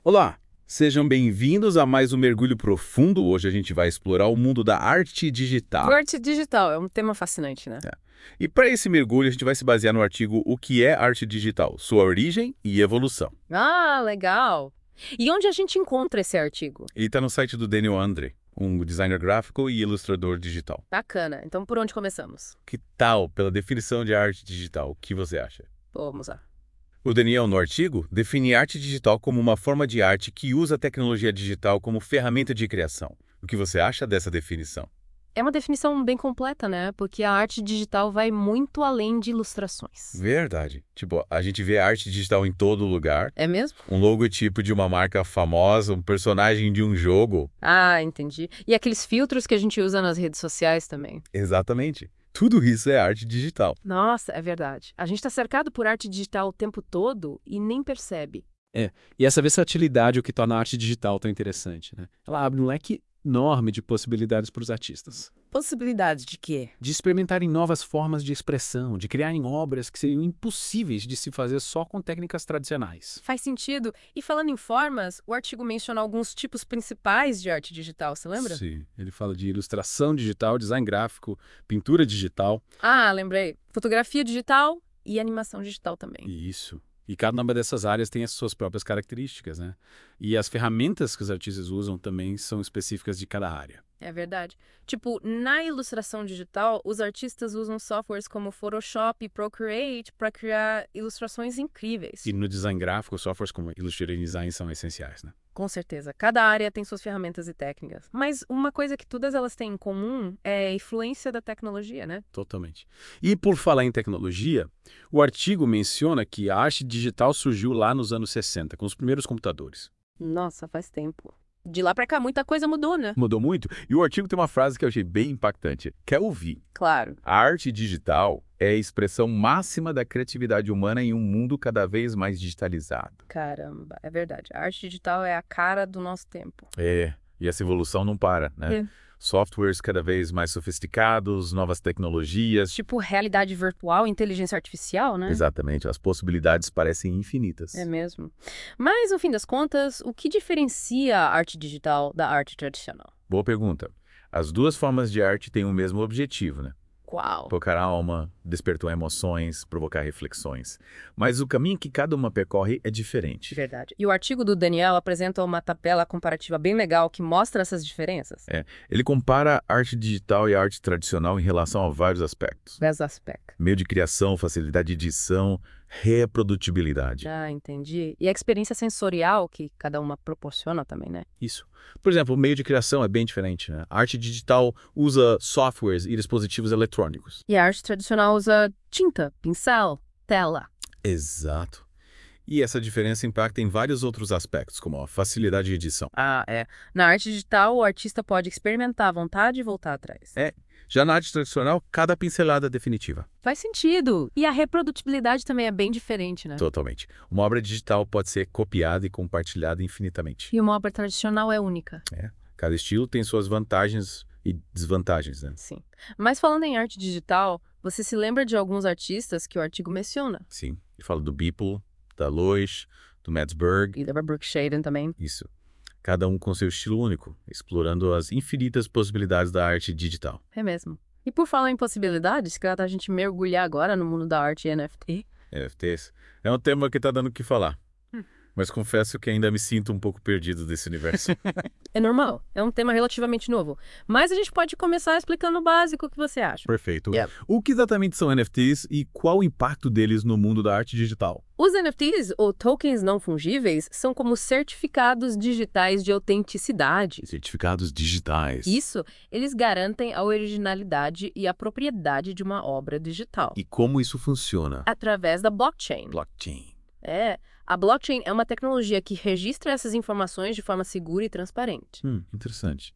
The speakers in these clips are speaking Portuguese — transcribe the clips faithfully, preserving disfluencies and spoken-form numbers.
Olá, sejam bem-vindos a mais um mergulho profundo. Hoje a gente vai explorar o mundo da arte digital. Arte digital é um tema fascinante, né? É. E para esse mergulho a gente vai se basear no artigo O que é arte digital? Sua origem e evolução. Ah, legal! E onde a gente encontra esse artigo? Ele está no site do Daniel Andre, um designer gráfico e ilustrador digital. Bacana. Então, por onde começamos? Que tal pela definição de arte digital? O que você acha? Vamos lá. O Daniel, no artigo, define arte digital como uma forma de arte que usa a tecnologia digital como ferramenta de criação. O que você acha dessa definição? É uma definição bem completa, né? Porque a arte digital vai muito além de ilustrações. Verdade. Tipo, a gente vê arte digital em todo lugar. É mesmo? Um logotipo de uma marca famosa, um personagem de um jogo. Ah, entendi. E aqueles filtros que a gente usa nas redes sociais também. Exatamente. Tudo isso é arte digital. Nossa, é verdade. A gente está cercado por arte digital o tempo todo e nem percebe. É, e essa versatilidade é o que torna a arte digital tão interessante, né? Ela abre um leque enorme de possibilidades para os artistas. Possibilidade de quê? De experimentarem novas formas de expressão, de criarem obras que seriam impossíveis de se fazer só com técnicas tradicionais. Faz sentido. E falando em formas, o artigo menciona alguns tipos principais de arte digital, você lembra? Sim, ele fala de ilustração digital, design gráfico, pintura digital. Ah, lembrei. Fotografia digital e animação digital também. Isso. E cada uma dessas áreas tem as suas próprias características, né? E as ferramentas que os artistas usam também são específicas de cada área. É verdade. Tipo, na ilustração digital, os artistas usam softwares como Photoshop e Procreate para criar ilustrações incríveis. E no design gráfico, softwares como Illustrator e InDesign são essenciais, né? Com certeza. Cada área tem suas ferramentas e técnicas. Mas uma coisa que todas elas têm em comum é a influência da tecnologia, né? Totalmente. E por falar em tecnologia, o artigo menciona que a arte digital surgiu lá nos anos sessenta, com os primeiros computadores. Nossa, faz tempo. De lá pra cá, muita coisa mudou, né? Mudou muito. E o artigo tem uma frase que eu achei bem impactante. Quer ouvir? Claro. A arte digital é a expressão máxima da criatividade humana em um mundo cada vez mais digitalizado. Caramba, é verdade. A arte digital é a cara do nosso tempo. É, e essa evolução não para, né? É. Softwares cada vez mais sofisticados, novas tecnologias. Tipo realidade virtual, inteligência artificial, né? Exatamente, as possibilidades parecem infinitas. É mesmo. Mas, no fim das contas, o que diferencia a arte digital da arte tradicional? Boa pergunta. As duas formas de arte têm o mesmo objetivo, né? Qual? Tocar a alma, despertar emoções, provocar reflexões. Mas o caminho que cada uma percorre é diferente. Verdade. E o artigo do Daniel apresenta uma tabela comparativa bem legal que mostra essas diferenças. É, ele compara a arte digital e a arte tradicional em relação a vários aspectos. Vários aspectos. Meio de criação, facilidade de edição, reprodutibilidade. Já entendi. E a experiência sensorial que cada uma proporciona também, né? Isso. Por exemplo, o meio de criação é bem diferente, né? A arte digital usa softwares e dispositivos eletrônicos. E a arte tradicional usa tinta, pincel, tela. Exato. E essa diferença impacta em vários outros aspectos, como a facilidade de edição. Ah, é. Na arte digital, o artista pode experimentar à vontade e voltar atrás. É. Já na arte tradicional, cada pincelada é definitiva. Faz sentido. E a reprodutibilidade também é bem diferente, né? Totalmente. Uma obra digital pode ser copiada e compartilhada infinitamente. E uma obra tradicional é única. É. Cada estilo tem suas vantagens e desvantagens, né? Sim. Mas falando em arte digital, você se lembra de alguns artistas que o artigo menciona? Sim. Ele fala do Beeple, da Lois, do Mads Berg. E da Brooke Shaden também. Isso. Cada um com seu estilo único, explorando as infinitas possibilidades da arte digital. É mesmo. E por falar em possibilidades, que a gente mergulhar agora no mundo da arte N F T. N F Ts é um tema que tá dando o que falar. Hum. Mas confesso que ainda me sinto um pouco perdido desse universo. É normal. É um tema relativamente novo. Mas a gente pode começar explicando o básico. O que você acha? Perfeito. Yep. O que exatamente são N F Ts e qual o impacto deles no mundo da arte digital? Os N F Ts, ou tokens não fungíveis, são como certificados digitais de autenticidade. Certificados digitais. Isso, eles garantem a originalidade e a propriedade de uma obra digital. E como isso funciona? Através da blockchain. Blockchain. É, a blockchain é uma tecnologia que registra essas informações de forma segura e transparente. Hum, interessante.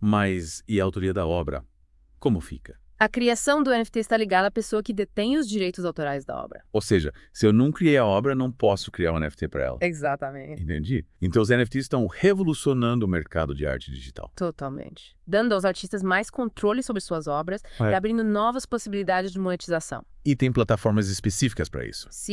Mas e a autoria da obra? Como fica? A criação do N F T está ligada à pessoa que detém os direitos autorais da obra. Ou seja, se eu não criei a obra, não posso criar um N F T para ela. Exatamente. Entendi. Então os N F Ts estão revolucionando o mercado de arte digital. Totalmente. Dando aos artistas mais controle sobre suas obras É. e abrindo novas possibilidades de monetização. E tem plataformas específicas para isso. Sim.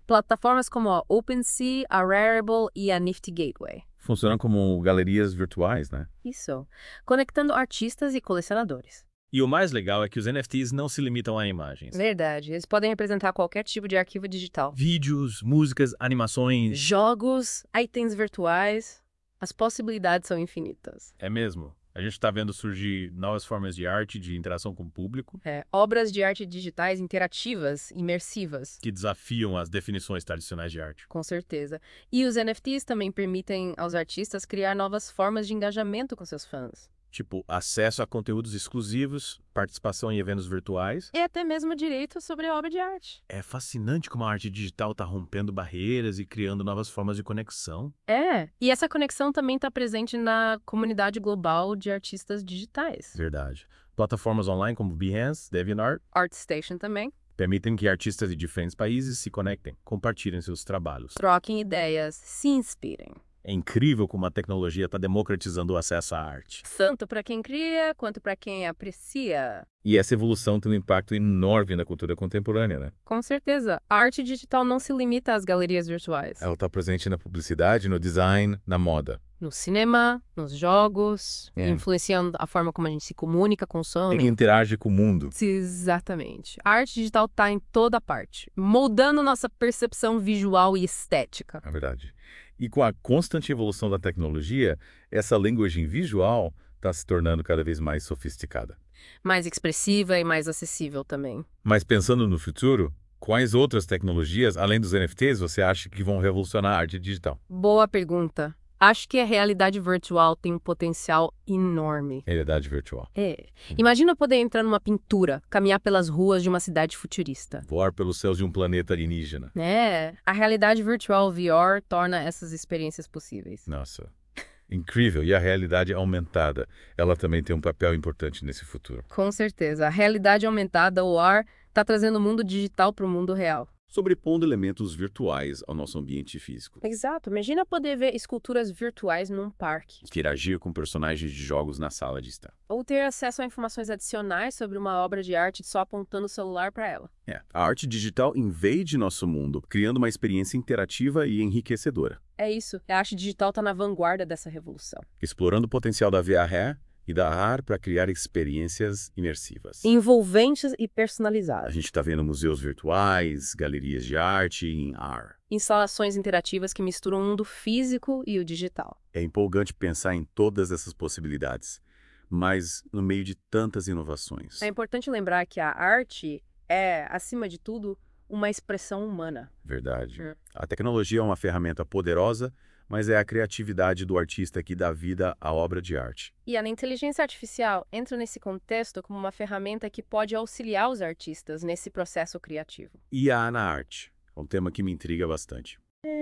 Plataformas como a OpenSea, a Rarible e a Nifty Gateway. Funcionam como galerias virtuais, né? Isso. Conectando artistas e colecionadores. E o mais legal é que os N F Ts não se limitam a imagens. Verdade. Eles podem representar qualquer tipo de arquivo digital. Vídeos, músicas, animações... Jogos, itens virtuais. As possibilidades são infinitas. É mesmo. A gente está vendo surgir novas formas de arte, de interação com o público, É, obras de arte digitais interativas, imersivas. que desafiam as definições tradicionais de arte. Com certeza. E os N F Ts também permitem aos artistas criar novas formas de engajamento com seus fãs. Tipo, acesso a conteúdos exclusivos, participação em eventos virtuais. E até mesmo direito sobre a obra de arte. É fascinante como a arte digital está rompendo barreiras e criando novas formas de conexão. É, e essa conexão também está presente na comunidade global de artistas digitais. Verdade. Plataformas online como Behance, DeviantArt, ArtStation também. permitem que artistas de diferentes países se conectem, compartilhem seus trabalhos. Troquem ideias, se inspirem. É incrível como a tecnologia está democratizando o acesso à arte. Tanto para quem cria, quanto para quem aprecia. E essa evolução tem um impacto enorme na cultura contemporânea, né? Com certeza, a arte digital não se limita às galerias virtuais. Ela está presente na publicidade, no design, na moda. No cinema, nos jogos, É. influenciando a forma como a gente se comunica, consome. Ele interage com o mundo. Exatamente. A arte digital está em toda parte, moldando nossa percepção visual e estética. É verdade. E com a constante evolução da tecnologia, essa linguagem visual está se tornando cada vez mais sofisticada. Mais expressiva e mais acessível também. Mas pensando no futuro, quais outras tecnologias, além dos N F Ts, você acha que vão revolucionar a arte digital? Boa pergunta. Acho que a realidade virtual tem um potencial enorme. Realidade virtual. É. Imagina poder entrar numa pintura, caminhar pelas ruas de uma cidade futurista. Voar pelos céus de um planeta alienígena. É, a realidade virtual V R torna essas experiências possíveis. Nossa, incrível. E a realidade aumentada, ela também tem um papel importante nesse futuro. Com certeza. A realidade aumentada, o A R, está trazendo o mundo digital para o mundo real. Sobrepondo elementos virtuais ao nosso ambiente físico. Exato. Imagina poder ver esculturas virtuais num parque. Interagir com personagens de jogos na sala de estar. Ou ter acesso a informações adicionais sobre uma obra de arte só apontando o celular para ela. É, a arte digital invade nosso mundo, criando uma experiência interativa e enriquecedora. É isso. A arte digital está na vanguarda dessa revolução. Explorando o potencial da V R e da A R para criar experiências imersivas. Envolventes e A personalizadas. gente está vendo museus virtuais, galerias de arte em A R. Instalações interativas que misturam o mundo físico e o digital. É empolgante pensar em todas essas possibilidades, mas no meio de tantas inovações. É importante lembrar que a arte é, acima de tudo, uma expressão humana. Verdade. Hum. A tecnologia é uma ferramenta poderosa, mas é a criatividade do artista que dá vida à obra de arte. E a inteligência artificial entra nesse contexto como uma ferramenta que pode auxiliar os artistas nesse processo criativo. I A na arte, é um tema que me intriga bastante.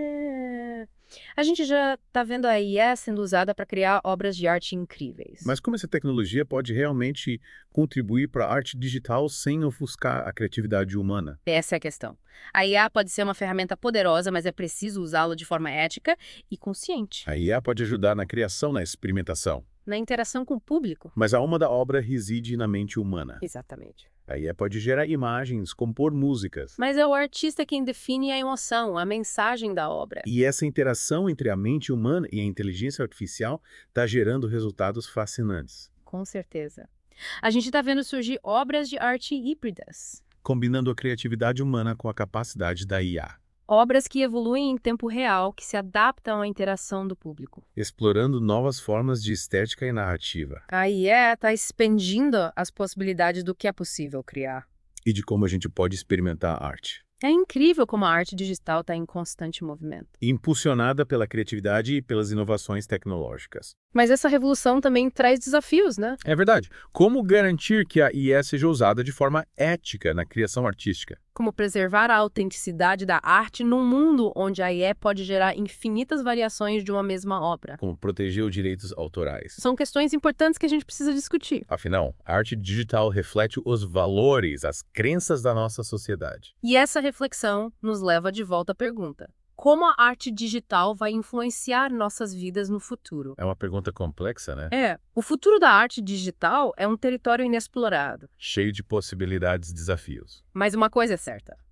É... A gente já está vendo a I A sendo usada para criar obras de arte incríveis. Mas como essa tecnologia pode realmente contribuir para a arte digital sem ofuscar a criatividade humana? Essa é a questão. A I A pode ser uma ferramenta poderosa, mas é preciso usá-la de forma ética e consciente. A I A pode ajudar na criação, na experimentação, Na interação com o público. mas a alma da obra reside na mente humana. Exatamente. A I A pode gerar imagens, compor músicas. Mas é o artista quem define a emoção, a mensagem da obra. E essa interação entre a mente humana e a inteligência artificial está gerando resultados fascinantes, Com certeza. A gente está vendo surgir obras de arte híbridas. combinando a criatividade humana com a capacidade da I A, Obras que evoluem em tempo real, que se adaptam à interação do público. explorando novas formas de estética e narrativa, A I A está expandindo as possibilidades do que é possível criar. e de como a gente pode experimentar a arte. É incrível como a arte digital está em constante movimento. Impulsionada pela criatividade e pelas inovações tecnológicas. Mas essa revolução também traz desafios, né? É verdade. Como garantir que a I A seja usada de forma ética na criação artística? Como preservar a autenticidade da arte num mundo onde a I A pode gerar infinitas variações de uma mesma obra. Como proteger os direitos autorais? São questões importantes que a gente precisa discutir. Afinal, a arte digital reflete os valores, as crenças da nossa sociedade. E essa reflexão nos leva de volta à pergunta: como a arte digital vai influenciar nossas vidas no futuro? É uma pergunta complexa, né? É, o futuro da arte digital é um território inexplorado. Cheio de possibilidades e desafios. Mas uma coisa é certa: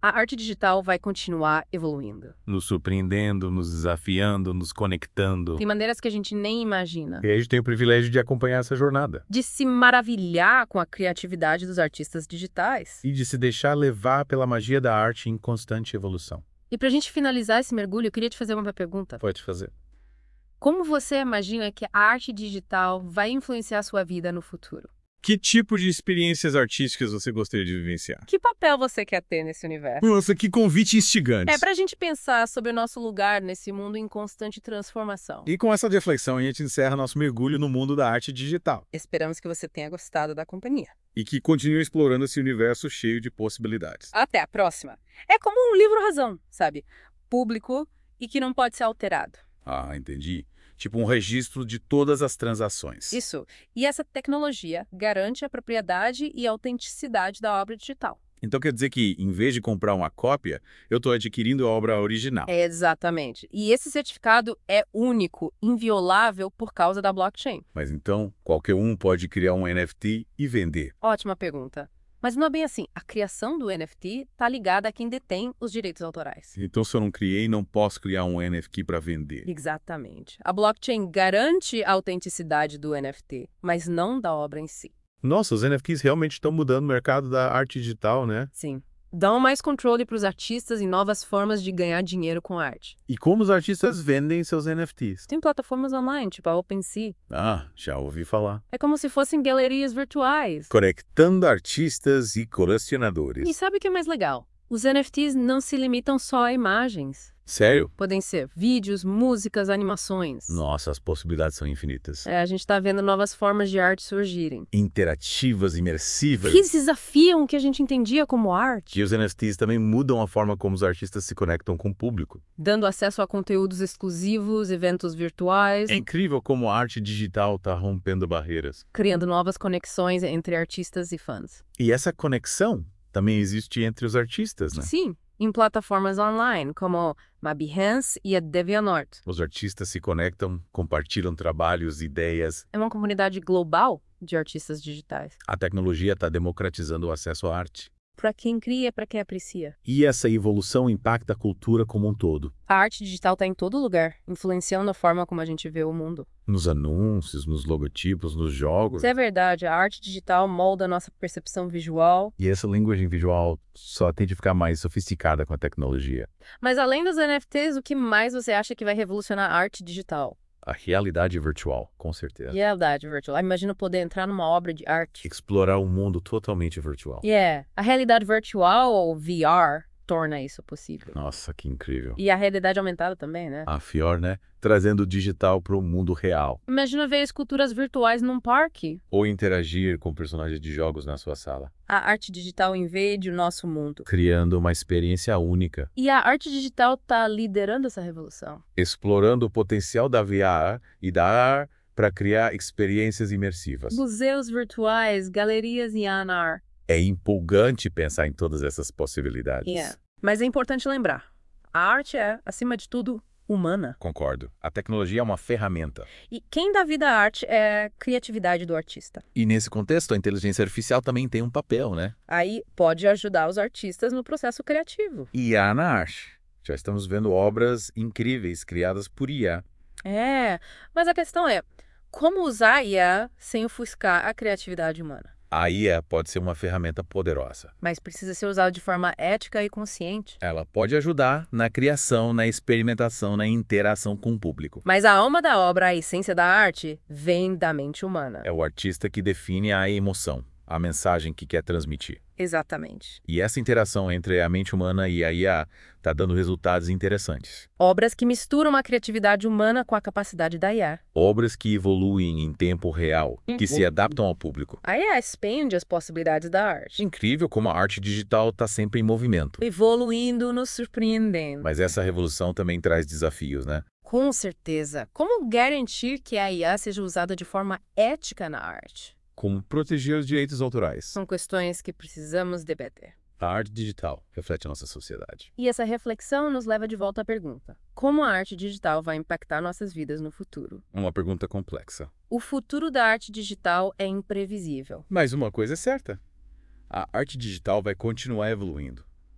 A arte digital vai continuar evoluindo. Nos surpreendendo, nos desafiando, nos conectando. Tem maneiras que a gente nem imagina. E a gente tem o privilégio de acompanhar essa jornada. De se maravilhar com a criatividade dos artistas digitais. E de se deixar levar pela magia da arte em constante evolução. E pra gente finalizar esse mergulho, eu queria te fazer uma pergunta. Pode fazer. Como você imagina que a arte digital vai influenciar a sua vida no futuro? Que tipo de experiências artísticas você gostaria de vivenciar? Que papel você quer ter nesse universo? Nossa, que convite instigante. É pra gente pensar sobre o nosso lugar nesse mundo em constante transformação. E com essa reflexão, a gente encerra nosso mergulho no mundo da arte digital. Esperamos que você tenha gostado da companhia. E que continue explorando esse universo cheio de possibilidades. Até a próxima. É como um livro-razão, sabe? Público e que não pode ser alterado. Ah, entendi. Tipo um registro de todas as transações. Isso. E essa tecnologia garante a propriedade e a autenticidade da obra digital. Então quer dizer que, em vez de comprar uma cópia, eu estou adquirindo a obra original. Exatamente. E esse certificado é único, inviolável por causa da blockchain. Mas então, qualquer um pode criar um N F T e vender. Ótima pergunta. Mas não é bem assim. A criação do N F T está ligada a quem detém os direitos autorais. Então, se eu não criei, não posso criar um N F T para vender. Exatamente. A blockchain garante a autenticidade do N F T, mas não da obra em si. Nossa, os N F Ts realmente estão mudando o mercado da arte digital, né? Sim. Dão mais controle para os artistas e novas formas de ganhar dinheiro com arte. E como os artistas vendem seus N F Ts? Tem plataformas online, tipo a OpenSea. Ah, já ouvi falar. É como se fossem galerias virtuais. Conectando artistas e colecionadores. E sabe o que é mais legal? Os N F Ts não se limitam só a imagens. Sério? Podem ser vídeos, músicas, animações. Nossa, as possibilidades são infinitas. É, a gente está vendo novas formas de arte surgirem. Interativas, imersivas. Que desafiam o que a gente entendia como arte. E os N F Ts também mudam a forma como os artistas se conectam com o público. Dando acesso a conteúdos exclusivos, eventos virtuais. É incrível como a arte digital está rompendo barreiras. Criando novas conexões entre artistas e fãs. E essa conexão também existe entre os artistas, né? Sim, em plataformas online, como a Behance e a DeviantArt. Os artistas se conectam, compartilham trabalhos, ideias. É uma comunidade global de artistas digitais. A tecnologia está democratizando o acesso à arte. Para quem cria e para quem aprecia. E essa evolução impacta a cultura como um todo. A arte digital está em todo lugar, influenciando a forma como a gente vê o mundo. Nos anúncios, nos logotipos, nos jogos. Isso é verdade, a arte digital molda a nossa percepção visual. E essa linguagem visual só tem de ficar mais sofisticada com a tecnologia. Mas além dos N F Ts, o que mais você acha que vai revolucionar a arte digital? A realidade virtual, com certeza. Realidade virtual. Imagina poder entrar numa obra de arte. Explorar um mundo totalmente virtual. Yeah. A realidade virtual, ou V R, torna isso possível. Nossa, que incrível. E a realidade aumentada também, né? A F I O R, né? Trazendo o digital para o mundo real. Imagina ver esculturas virtuais num parque. Ou interagir com personagens de jogos na sua sala. A arte digital invade o nosso mundo. Criando uma experiência única. E a arte digital está liderando essa revolução. Explorando o potencial da V R e da A R para criar experiências imersivas. Museus virtuais, galerias em A R. É empolgante pensar em todas essas possibilidades. Yeah. Mas é importante lembrar, a arte é, acima de tudo, humana. Concordo. A tecnologia é uma ferramenta. E quem dá vida à arte é a criatividade do artista. E nesse contexto, a inteligência artificial também tem um papel, né? Aí pode ajudar os artistas no processo criativo. I A na arte. Já estamos vendo obras incríveis criadas por I A. É, mas a questão é, como usar a I A sem ofuscar a criatividade humana? A I A pode ser uma ferramenta poderosa. Mas precisa ser usada de forma ética e consciente. Ela pode ajudar na criação, na experimentação, na interação com o público. Mas a alma da obra, a essência da arte, vem da mente humana. É o artista que define a emoção, a mensagem que quer transmitir. Exatamente. E essa interação entre a mente humana e a I A está dando resultados interessantes. Obras que misturam a criatividade humana com a capacidade da I A. Obras que evoluem em tempo real, que se adaptam ao público. A I A expande as possibilidades da arte. Incrível como a arte digital está sempre em movimento. Evoluindo, nos surpreendendo. Mas essa revolução também traz desafios, né? Com certeza. Como garantir que a I A seja usada de forma ética na arte? Como proteger os direitos autorais. São questões que precisamos debater. A arte digital reflete a nossa sociedade. E essa reflexão nos leva de volta à pergunta: como a arte digital vai impactar nossas vidas no futuro? Uma pergunta complexa. O futuro da arte digital é imprevisível. Mas uma coisa é certa: a arte digital vai continuar evoluindo.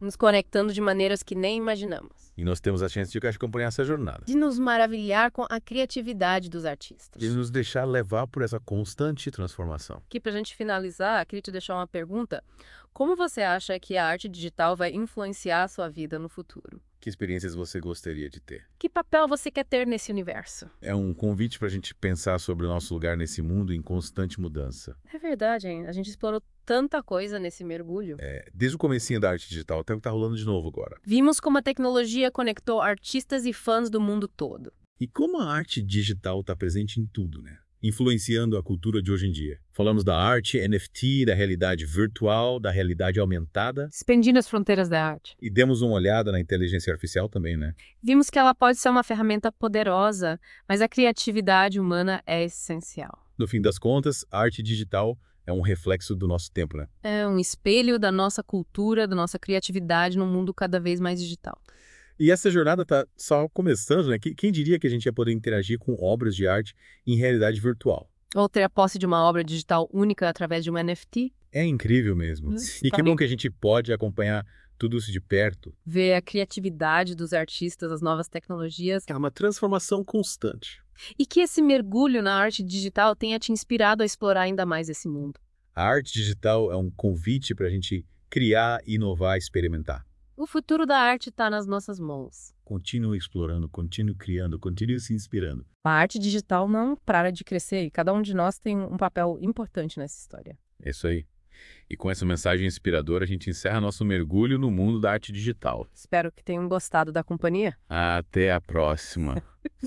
nos conectando de maneiras que nem imaginamos. E nós temos a chance de acompanhar essa jornada. De nos maravilhar com a criatividade dos artistas. De nos deixar levar por essa constante transformação. Aqui, pra gente finalizar, queria te deixar uma pergunta. Como você acha que a arte digital vai influenciar a sua vida no futuro? Que experiências você gostaria de ter? Que papel você quer ter nesse universo? É um convite para a gente pensar sobre o nosso lugar nesse mundo em constante mudança. É verdade, hein? A gente explorou tanta coisa nesse mergulho. É, desde o comecinho da arte digital até o que está rolando de novo agora. Vimos como a tecnologia conectou artistas e fãs do mundo todo. E como a arte digital está presente em tudo, né? Influenciando a cultura de hoje em dia. Falamos da arte, N F T, da realidade virtual, da realidade aumentada. Expandindo as fronteiras da arte. E demos uma olhada na inteligência artificial também, né? Vimos que ela pode ser uma ferramenta poderosa, mas a criatividade humana é essencial. No fim das contas, a arte digital é um reflexo do nosso tempo, né? É um espelho da nossa cultura, da nossa criatividade num mundo cada vez mais digital. E essa jornada está só começando, né? Quem diria que a gente ia poder interagir com obras de arte em realidade virtual? Ou ter a posse de uma obra digital única através de um N F T? É incrível mesmo. Hum, E tá que bem. bom que a gente pode acompanhar tudo isso de perto. Ver a criatividade dos artistas, as novas tecnologias. É uma transformação constante. E que esse mergulho na arte digital tenha te inspirado a explorar ainda mais esse mundo. A arte digital é um convite para a gente criar, inovar, experimentar. O futuro da arte está nas nossas mãos. Continue explorando, continue criando, continue se inspirando. A arte digital não para de crescer e cada um de nós tem um papel importante nessa história. É isso aí. E com essa mensagem inspiradora, a gente encerra nosso mergulho no mundo da arte digital. Espero que tenham gostado da companhia. Até a próxima.